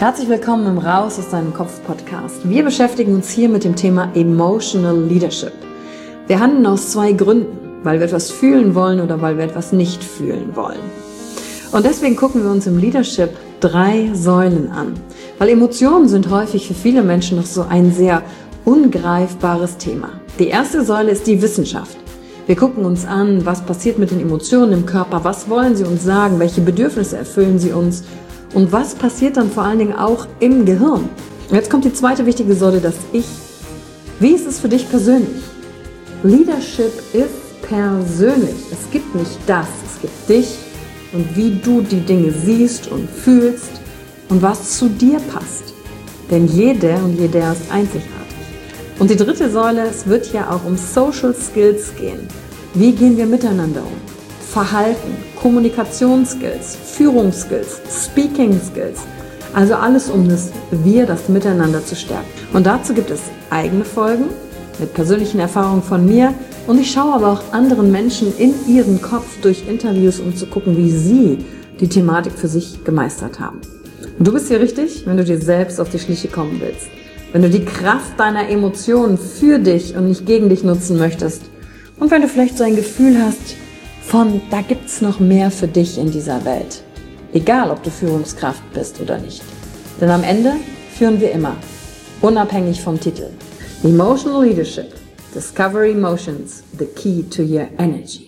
Herzlich willkommen im Raus aus deinem Kopf Podcast. Wir beschäftigen uns hier mit dem Thema Emotional Leadership. Wir handeln aus zwei Gründen, weil wir etwas fühlen wollen oder weil wir etwas nicht fühlen wollen. Und deswegen gucken wir uns im Leadership 3 Säulen an, weil Emotionen sind häufig für viele Menschen noch so ein sehr ungreifbares Thema. Die erste Säule ist die Wissenschaft. Wir gucken uns an, was passiert mit den Emotionen im Körper, was wollen sie uns sagen, welche Bedürfnisse erfüllen sie uns und was passiert dann vor allen Dingen auch im Gehirn. Und jetzt kommt die zweite wichtige Säule, das Ich. Wie ist es für dich persönlich? Leadership ist persönlich. Es gibt nicht das, es gibt dich und wie du die Dinge siehst und fühlst und was zu dir passt. Denn jede und jeder ist einzigartig. Und die dritte Säule, es wird ja auch um Social Skills gehen. Wie gehen wir miteinander um? Verhalten, Kommunikationsskills, Führungsskills, Speaking Skills. Also alles um das Miteinander zu stärken. Und dazu gibt es eigene Folgen mit persönlichen Erfahrungen von mir. Und ich schaue aber auch anderen Menschen in ihren Kopf durch Interviews, um zu gucken, wie sie die Thematik für sich gemeistert haben. Und du bist hier richtig, wenn du dir selbst auf die Schliche kommen willst. Wenn du die Kraft deiner Emotionen für dich und nicht gegen dich nutzen möchtest. Und wenn du vielleicht so ein Gefühl hast von, da gibt's noch mehr für dich in dieser Welt. Egal, ob du Führungskraft bist oder nicht. Denn am Ende führen wir immer, unabhängig vom Titel. Emotional Leadership. Discover Emotions, the key to your energy.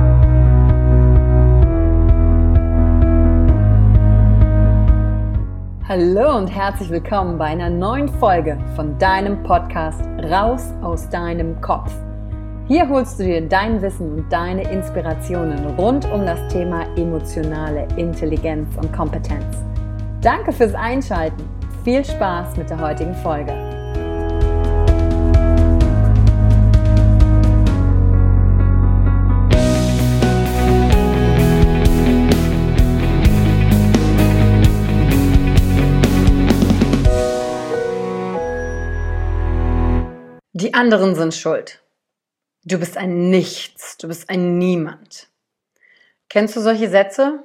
Hallo und herzlich willkommen bei einer neuen Folge von deinem Podcast Raus aus deinem Kopf. Hier holst du dir dein Wissen und deine Inspirationen rund um das Thema emotionale Intelligenz und Kompetenz. Danke fürs Einschalten. Viel Spaß mit der heutigen Folge. Die anderen sind schuld. Du bist ein Nichts, du bist ein Niemand. Kennst du solche Sätze?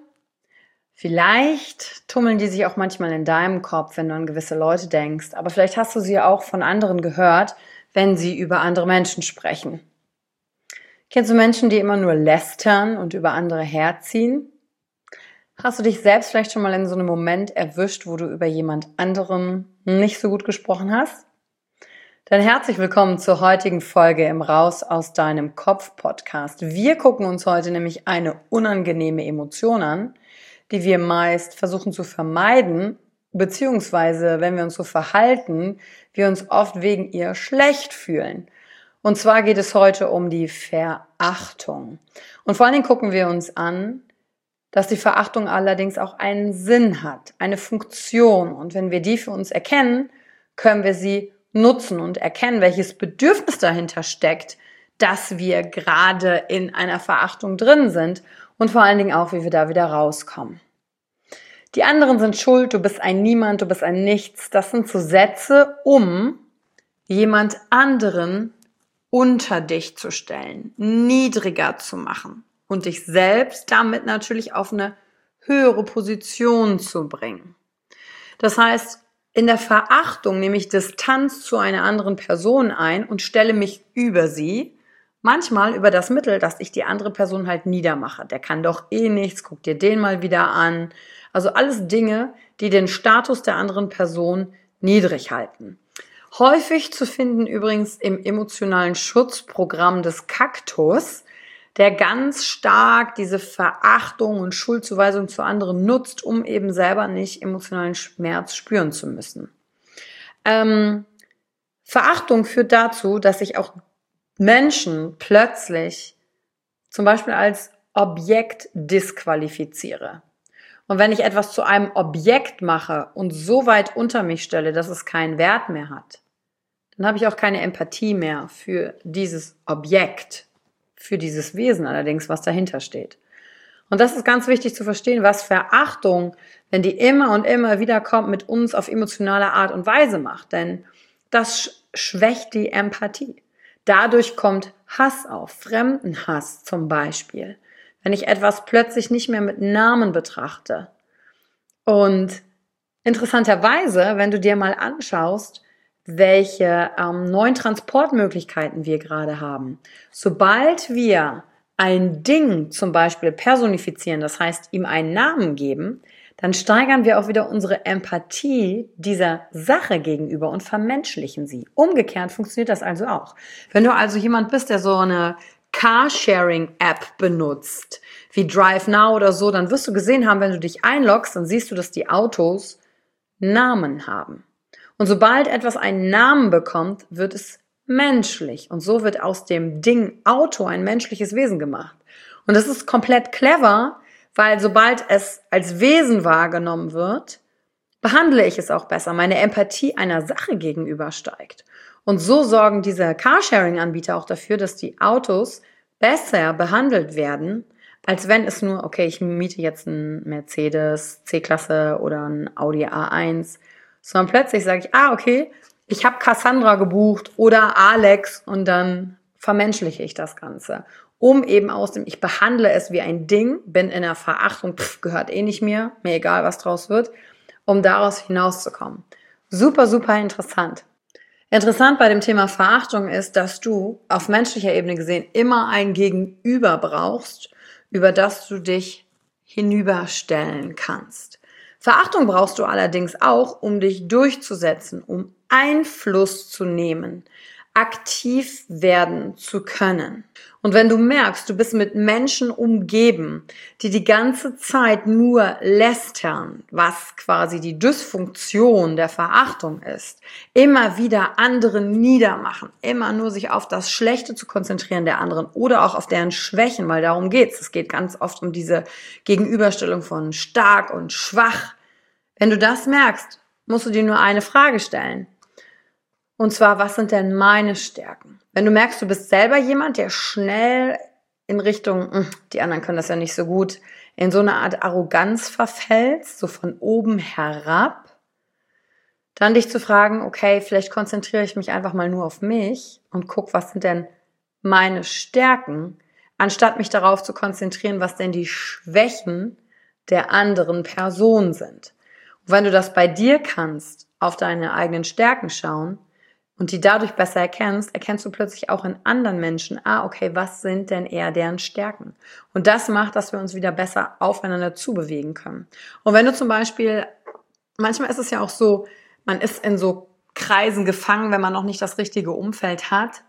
Vielleicht tummeln die sich auch manchmal in deinem Kopf, wenn du an gewisse Leute denkst, aber vielleicht hast du sie auch von anderen gehört, wenn sie über andere Menschen sprechen. Kennst du Menschen, die immer nur lästern und über andere herziehen? Hast du dich selbst vielleicht schon mal in so einem Moment erwischt, wo du über jemand anderen nicht so gut gesprochen hast? Dann herzlich willkommen zur heutigen Folge im Raus aus deinem Kopf Podcast. Wir gucken uns heute nämlich eine unangenehme Emotion an, die wir meist versuchen zu vermeiden, beziehungsweise wenn wir uns so verhalten, wir uns oft wegen ihr schlecht fühlen. Und zwar geht es heute um die Verachtung. Und vor allen Dingen gucken wir uns an, dass die Verachtung allerdings auch einen Sinn hat, eine Funktion. Und wenn wir die für uns erkennen, können wir sie nutzen und erkennen, welches Bedürfnis dahinter steckt, dass wir gerade in einer Verachtung drin sind und vor allen Dingen auch, wie wir da wieder rauskommen. Die anderen sind schuld, du bist ein Niemand, du bist ein Nichts. Das sind so Sätze, um jemand anderen unter dich zu stellen, niedriger zu machen und dich selbst damit natürlich auf eine höhere Position zu bringen. Das heißt, in der Verachtung nehme ich Distanz zu einer anderen Person ein und stelle mich über sie, manchmal über das Mittel, dass ich die andere Person halt niedermache. Der kann doch eh nichts, guck dir den mal wieder an. Also alles Dinge, die den Status der anderen Person niedrig halten. Häufig zu finden übrigens im emotionalen Schutzprogramm des Kaktus, der ganz stark diese Verachtung und Schuldzuweisung zu anderen nutzt, um eben selber nicht emotionalen Schmerz spüren zu müssen. Verachtung führt dazu, dass ich auch Menschen plötzlich zum Beispiel als Objekt disqualifiziere. Und wenn ich etwas zu einem Objekt mache und so weit unter mich stelle, dass es keinen Wert mehr hat, dann habe ich auch keine Empathie mehr für dieses Objekt, für dieses Wesen allerdings, was dahinter steht. Und das ist ganz wichtig zu verstehen, was Verachtung, wenn die immer und immer wieder kommt, mit uns auf emotionale Art und Weise macht. Denn das schwächt die Empathie. Dadurch kommt Hass auf, Fremdenhass zum Beispiel. Wenn ich etwas plötzlich nicht mehr mit Namen betrachte und Interessanterweise, wenn du dir mal anschaust, welche neuen Transportmöglichkeiten wir gerade haben. Sobald wir ein Ding zum Beispiel personifizieren, das heißt ihm einen Namen geben, dann steigern wir auch wieder unsere Empathie dieser Sache gegenüber und vermenschlichen sie. Umgekehrt funktioniert das also auch. Wenn du also jemand bist, der so eine Carsharing-App benutzt, wie Drive Now oder so, dann wirst du gesehen haben, wenn du dich einloggst, dann siehst du, dass die Autos Namen haben. Und sobald etwas einen Namen bekommt, wird es menschlich. Und so wird aus dem Ding Auto ein menschliches Wesen gemacht. Und das ist komplett clever, weil sobald es als Wesen wahrgenommen wird, behandle ich es auch besser. Meine Empathie einer Sache gegenüber steigt. Und so sorgen diese Carsharing-Anbieter auch dafür, dass die Autos besser behandelt werden, als wenn es nur, okay, ich miete jetzt einen Mercedes C-Klasse oder einen Audi A1, sondern plötzlich sage ich, okay, ich habe Cassandra gebucht oder Alex und dann vermenschliche ich das Ganze. Um eben aus dem, ich behandle es wie ein Ding, bin in der Verachtung, gehört eh nicht mir egal, was draus wird, um daraus hinauszukommen. Super, super interessant. Interessant bei dem Thema Verachtung ist, dass du auf menschlicher Ebene gesehen immer ein Gegenüber brauchst, über das du dich hinüberstellen kannst. Verachtung brauchst du allerdings auch, um dich durchzusetzen, um Einfluss zu nehmen, aktiv werden zu können. Und wenn du merkst, du bist mit Menschen umgeben, die die ganze Zeit nur lästern, was quasi die Dysfunktion der Verachtung ist, immer wieder andere niedermachen, immer nur sich auf das Schlechte zu konzentrieren der anderen oder auch auf deren Schwächen, weil darum geht's. Es geht ganz oft um diese Gegenüberstellung von stark und schwach. Wenn du das merkst, musst du dir nur eine Frage stellen. Und zwar, was sind denn meine Stärken? Wenn du merkst, du bist selber jemand, der schnell in Richtung, die anderen können das ja nicht so gut, in so eine Art Arroganz verfällt, so von oben herab, dann dich zu fragen, okay, vielleicht konzentriere ich mich einfach mal nur auf mich und guck, was sind denn meine Stärken, anstatt mich darauf zu konzentrieren, was denn die Schwächen der anderen Person sind. Und wenn du das bei dir kannst, auf deine eigenen Stärken schauen, und die dadurch besser erkennst, erkennst du plötzlich auch in anderen Menschen, okay, was sind denn eher deren Stärken? Und das macht, dass wir uns wieder besser aufeinander zubewegen können. Und wenn du zum Beispiel, manchmal ist es ja auch so, man ist in so Kreisen gefangen, wenn man noch nicht das richtige Umfeld hat,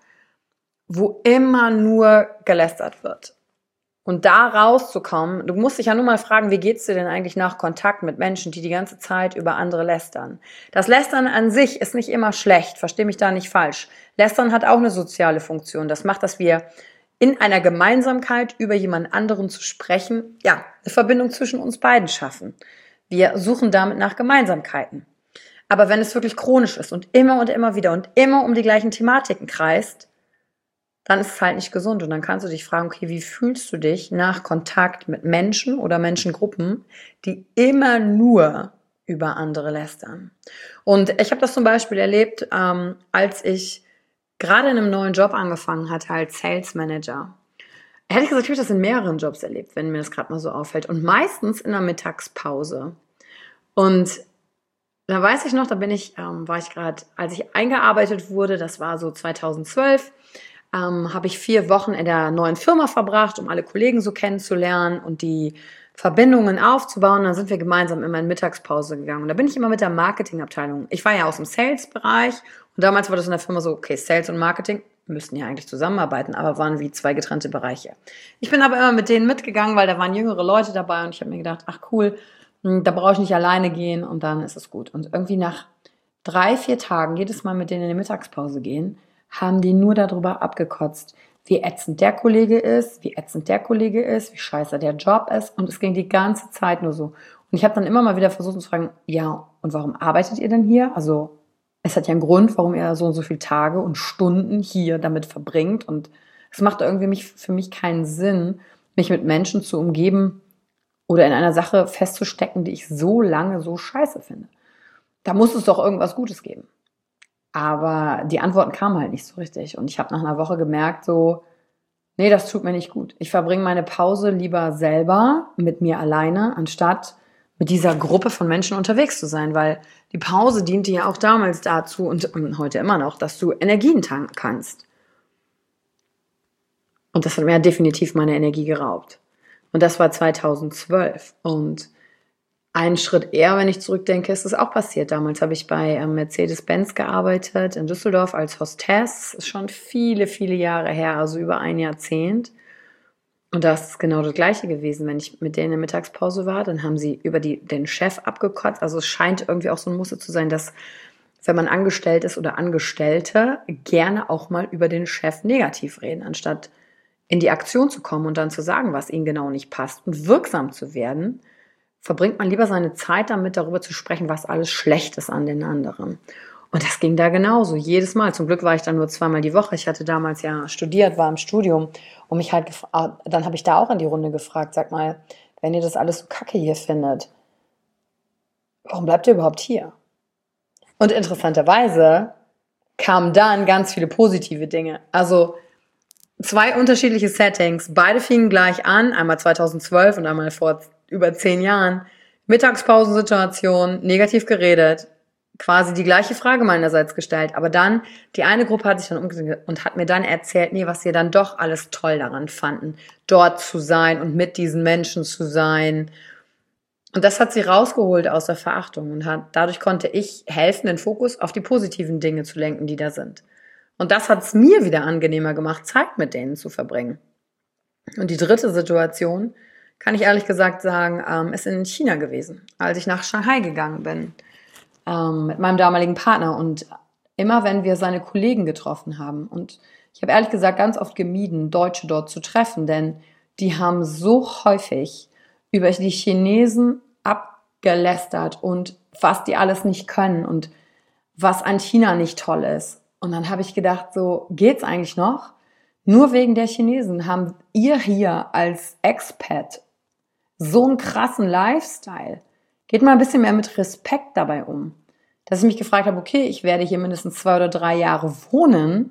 wo immer nur gelästert wird. Und da rauszukommen, du musst dich ja nur mal fragen, wie geht's dir denn eigentlich nach Kontakt mit Menschen, die die ganze Zeit über andere lästern? Das Lästern an sich ist nicht immer schlecht, versteh mich da nicht falsch. Lästern hat auch eine soziale Funktion. Das macht, dass wir in einer Gemeinsamkeit über jemand anderen zu sprechen, eine Verbindung zwischen uns beiden schaffen. Wir suchen damit nach Gemeinsamkeiten. Aber wenn es wirklich chronisch ist und immer wieder und immer um die gleichen Thematiken kreist, dann ist es halt nicht gesund. Und dann kannst du dich fragen, okay, wie fühlst du dich nach Kontakt mit Menschen oder Menschengruppen, die immer nur über andere lästern? Und ich habe das zum Beispiel erlebt, als ich gerade in einem neuen Job angefangen hatte als Sales Manager. Ehrlich gesagt, habe ich das in mehreren Jobs erlebt, wenn mir das gerade mal so auffällt. Und meistens in der Mittagspause. Und da weiß ich noch, war ich gerade, als ich eingearbeitet wurde, das war so 2012, habe ich 4 Wochen in der neuen Firma verbracht, um alle Kollegen so kennenzulernen und die Verbindungen aufzubauen. Dann sind wir gemeinsam immer in Mittagspause gegangen. Und da bin ich immer mit der Marketingabteilung. Ich war ja aus dem Sales-Bereich und damals war das in der Firma so, okay, Sales und Marketing müssten ja eigentlich zusammenarbeiten, aber waren wie 2 getrennte Bereiche. Ich bin aber immer mit denen mitgegangen, weil da waren jüngere Leute dabei und ich habe mir gedacht, ach cool, da brauche ich nicht alleine gehen und dann ist es gut. Und irgendwie nach 3, 4 Tagen, jedes Mal mit denen in die Mittagspause gehen, haben die nur darüber abgekotzt, wie ätzend der Kollege ist, wie scheiße der Job ist. Und es ging die ganze Zeit nur so. Und ich habe dann immer mal wieder versucht zu fragen, ja, und warum arbeitet ihr denn hier? Also es hat ja einen Grund, warum ihr so und so viele Tage und Stunden hier damit verbringt. Und es macht irgendwie für mich keinen Sinn, mich mit Menschen zu umgeben oder in einer Sache festzustecken, die ich so lange so scheiße finde. Da muss es doch irgendwas Gutes geben. Aber die Antworten kamen halt nicht so richtig. Und ich habe nach einer Woche gemerkt, so, nee, das tut mir nicht gut. Ich verbringe meine Pause lieber selber mit mir alleine, anstatt mit dieser Gruppe von Menschen unterwegs zu sein, weil die Pause diente ja auch damals dazu und heute immer noch, dass du Energien tanken kannst. Und das hat mir definitiv meine Energie geraubt. Und das war 2012. Und einen Schritt eher, wenn ich zurückdenke, ist es auch passiert. Damals habe ich bei Mercedes-Benz gearbeitet in Düsseldorf als Hostess. Das ist schon viele, viele Jahre her, also über ein Jahrzehnt. Und da ist es genau das Gleiche gewesen. Wenn ich mit denen in der Mittagspause war, dann haben sie über den Chef abgekotzt. Also es scheint irgendwie auch so ein Muster zu sein, dass wenn man angestellt ist oder Angestellte, gerne auch mal über den Chef negativ reden, anstatt in die Aktion zu kommen und dann zu sagen, was ihnen genau nicht passt und wirksam zu werden, verbringt man lieber seine Zeit damit, darüber zu sprechen, was alles schlecht ist an den anderen. Und das ging da genauso, jedes Mal. Zum Glück war ich dann nur 2-mal die Woche. Ich hatte damals ja studiert, war im Studium und mich halt dann habe ich da auch in die Runde gefragt, sag mal, wenn ihr das alles so kacke hier findet, warum bleibt ihr überhaupt hier? Und interessanterweise kamen dann ganz viele positive Dinge. Also 2 unterschiedliche Settings, beide fingen gleich an, einmal 2012 und einmal vor über 10 Jahren. Mittagspausensituation, negativ geredet, quasi die gleiche Frage meinerseits gestellt, aber dann, die eine Gruppe hat sich dann umgedreht und hat mir dann erzählt, nee, was sie dann doch alles toll daran fanden, dort zu sein und mit diesen Menschen zu sein. Und das hat sie rausgeholt aus der Verachtung und dadurch konnte ich helfen, den Fokus auf die positiven Dinge zu lenken, die da sind. Und das hat es mir wieder angenehmer gemacht, Zeit mit denen zu verbringen. Und die dritte Situation, kann ich ehrlich gesagt sagen, ist in China gewesen, als ich nach Shanghai gegangen bin, mit meinem damaligen Partner. Und immer, wenn wir seine Kollegen getroffen haben, und ich habe ehrlich gesagt ganz oft gemieden, Deutsche dort zu treffen, denn die haben so häufig über die Chinesen abgelästert und was die alles nicht können und was an China nicht toll ist. Und dann habe ich gedacht, so geht's eigentlich noch? Nur wegen der Chinesen haben ihr hier als Expat so einen krassen Lifestyle. Geht mal ein bisschen mehr mit Respekt dabei um. Dass ich mich gefragt habe, okay, ich werde hier mindestens 2 oder 3 Jahre wohnen.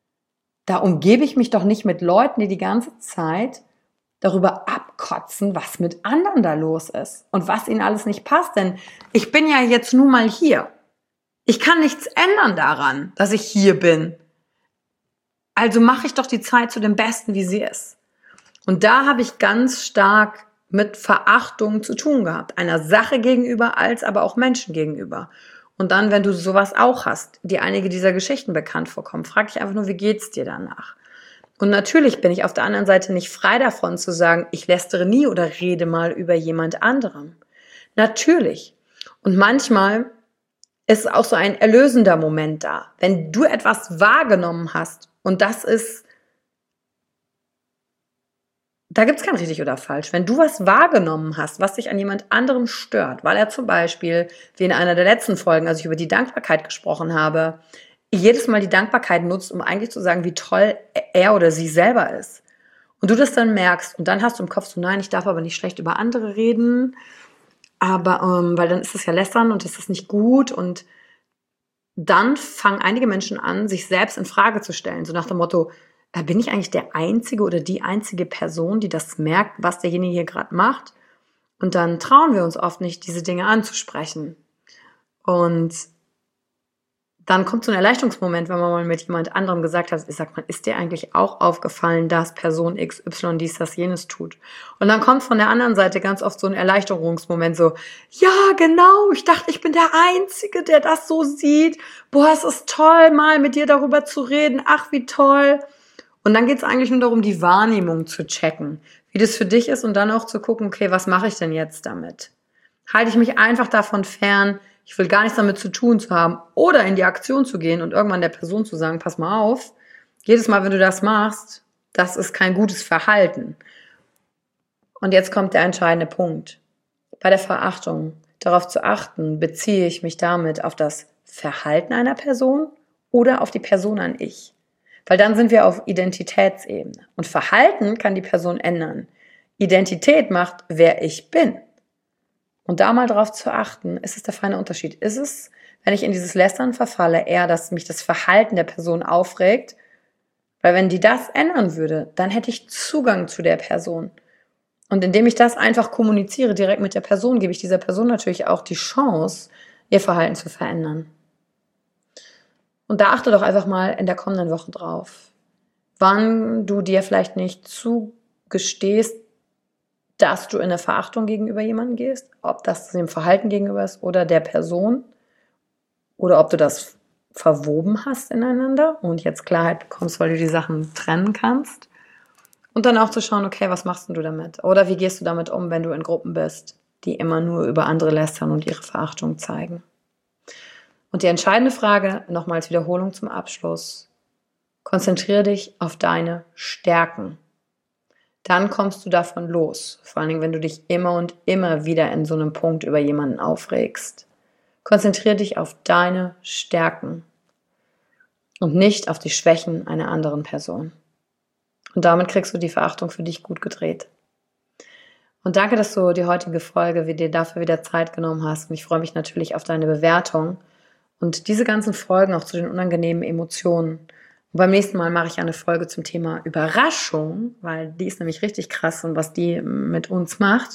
Da umgebe ich mich doch nicht mit Leuten, die die ganze Zeit darüber abkotzen, was mit anderen da los ist und was ihnen alles nicht passt. Denn ich bin ja jetzt nun mal hier. Ich kann nichts ändern daran, dass ich hier bin. Also mache ich doch die Zeit zu dem Besten, wie sie ist. Und da habe ich ganz stark mit Verachtung zu tun gehabt. Einer Sache gegenüber, als aber auch Menschen gegenüber. Und dann, wenn du sowas auch hast, dir einige dieser Geschichten bekannt vorkommen, frag dich einfach nur, wie geht's dir danach? Und natürlich bin ich auf der anderen Seite nicht frei davon zu sagen, ich lästere nie oder rede mal über jemand anderem. Natürlich. Und manchmal ist auch so ein erlösender Moment da. Wenn du etwas wahrgenommen hast und das ist, da gibt's kein richtig oder falsch. Wenn du was wahrgenommen hast, was dich an jemand anderem stört, weil er zum Beispiel, wie in einer der letzten Folgen, als ich über die Dankbarkeit gesprochen habe, jedes Mal die Dankbarkeit nutzt, um eigentlich zu sagen, wie toll er oder sie selber ist. Und du das dann merkst und dann hast du im Kopf so, nein, ich darf aber nicht schlecht über andere reden, aber weil dann ist es ja lästern und das ist nicht gut und dann fangen einige Menschen an, sich selbst in Frage zu stellen, so nach dem Motto, bin ich eigentlich der einzige oder die einzige Person, die das merkt, was derjenige hier gerade macht? Und dann trauen wir uns oft nicht, diese Dinge anzusprechen. Und dann kommt so ein Erleichterungsmoment, wenn man mal mit jemand anderem gesagt hat, ich sag mal, ist dir eigentlich auch aufgefallen, dass Person XY dies, das, jenes tut? Und dann kommt von der anderen Seite ganz oft so ein Erleichterungsmoment, so, ja, genau, ich dachte, ich bin der Einzige, der das so sieht. Boah, es ist toll, mal mit dir darüber zu reden. Ach, wie toll. Und dann geht es eigentlich nur darum, die Wahrnehmung zu checken, wie das für dich ist und dann auch zu gucken, okay, was mache ich denn jetzt damit? Halte ich mich einfach davon fern, ich will gar nichts damit zu tun zu haben oder in die Aktion zu gehen und irgendwann der Person zu sagen, pass mal auf, jedes Mal, wenn du das machst, das ist kein gutes Verhalten. Und jetzt kommt der entscheidende Punkt. Bei der Verachtung, darauf zu achten, beziehe ich mich damit auf das Verhalten einer Person oder auf die Person an ich? Weil dann sind wir auf Identitätsebene. Und Verhalten kann die Person ändern. Identität macht, wer ich bin. Und da mal drauf zu achten, ist es der feine Unterschied? Ist es, wenn ich in dieses Lästern verfalle, eher, dass mich das Verhalten der Person aufregt? Weil wenn die das ändern würde, dann hätte ich Zugang zu der Person. Und indem ich das einfach kommuniziere direkt mit der Person, gebe ich dieser Person natürlich auch die Chance, ihr Verhalten zu verändern. Und da achte doch einfach mal in der kommenden Woche drauf, wann du dir vielleicht nicht zugestehst, dass du in eine Verachtung gegenüber jemandem gehst, ob das dem Verhalten gegenüber ist oder der Person, oder ob du das verwoben hast ineinander und jetzt Klarheit bekommst, weil du die Sachen trennen kannst. Und dann auch zu schauen, okay, was machst denn du damit? Oder wie gehst du damit um, wenn du in Gruppen bist, die immer nur über andere lästern und ihre Verachtung zeigen? Und die entscheidende Frage, nochmal als Wiederholung zum Abschluss: Konzentriere dich auf deine Stärken. Dann kommst du davon los. Vor allen Dingen, wenn du dich immer und immer wieder in so einem Punkt über jemanden aufregst. Konzentriere dich auf deine Stärken und nicht auf die Schwächen einer anderen Person. Und damit kriegst du die Verachtung für dich gut gedreht. Und danke, dass du die heutige Folge dir dafür wieder Zeit genommen hast. Und ich freue mich natürlich auf deine Bewertung und diese ganzen Folgen auch zu den unangenehmen Emotionen. Und beim nächsten Mal mache ich eine Folge zum Thema Überraschung, weil die ist nämlich richtig krass und was die mit uns macht.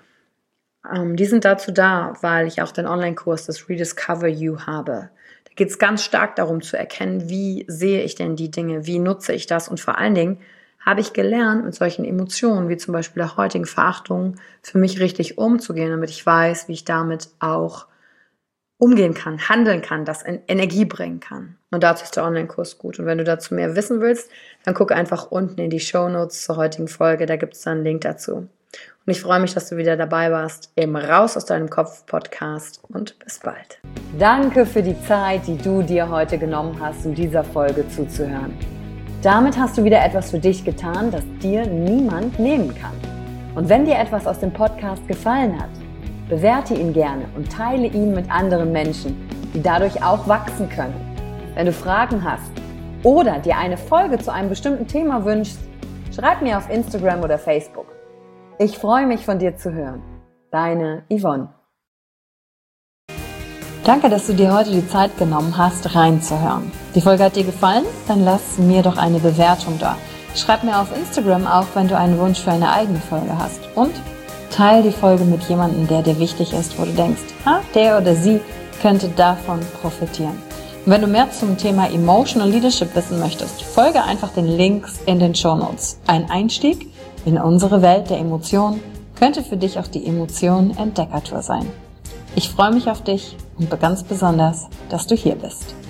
Die sind dazu da, weil ich auch den Online-Kurs des Rediscover You habe. Da geht es ganz stark darum zu erkennen, wie sehe ich denn die Dinge, wie nutze ich das und vor allen Dingen habe ich gelernt, mit solchen Emotionen, wie zum Beispiel der heutigen Verachtung, für mich richtig umzugehen, damit ich weiß, wie ich damit auch umgehen kann, handeln kann, das in Energie bringen kann. Und dazu ist der Online-Kurs gut. Und wenn du dazu mehr wissen willst, dann guck einfach unten in die Shownotes zur heutigen Folge, da gibt es dann einen Link dazu. Und ich freue mich, dass du wieder dabei warst im Raus aus deinem Kopf Podcast und bis bald. Danke für die Zeit, die du dir heute genommen hast, um dieser Folge zuzuhören. Damit hast du wieder etwas für dich getan, das dir niemand nehmen kann. Und wenn dir etwas aus dem Podcast gefallen hat, bewerte ihn gerne und teile ihn mit anderen Menschen, die dadurch auch wachsen können. Wenn du Fragen hast oder dir eine Folge zu einem bestimmten Thema wünschst, schreib mir auf Instagram oder Facebook. Ich freue mich, von dir zu hören. Deine Yvonne. Danke, dass du dir heute die Zeit genommen hast, reinzuhören. Die Folge hat dir gefallen? Dann lass mir doch eine Bewertung da. Schreib mir auf Instagram auch, wenn du einen Wunsch für eine eigene Folge hast. Und teile die Folge mit jemandem, der dir wichtig ist, wo du denkst, der oder sie könnte davon profitieren. Und wenn du mehr zum Thema Emotional Leadership wissen möchtest, folge einfach den Links in den Shownotes. Ein Einstieg in unsere Welt der Emotionen könnte für dich auch die Emotionen-Entdeckertour sein. Ich freue mich auf dich und ganz besonders, dass du hier bist.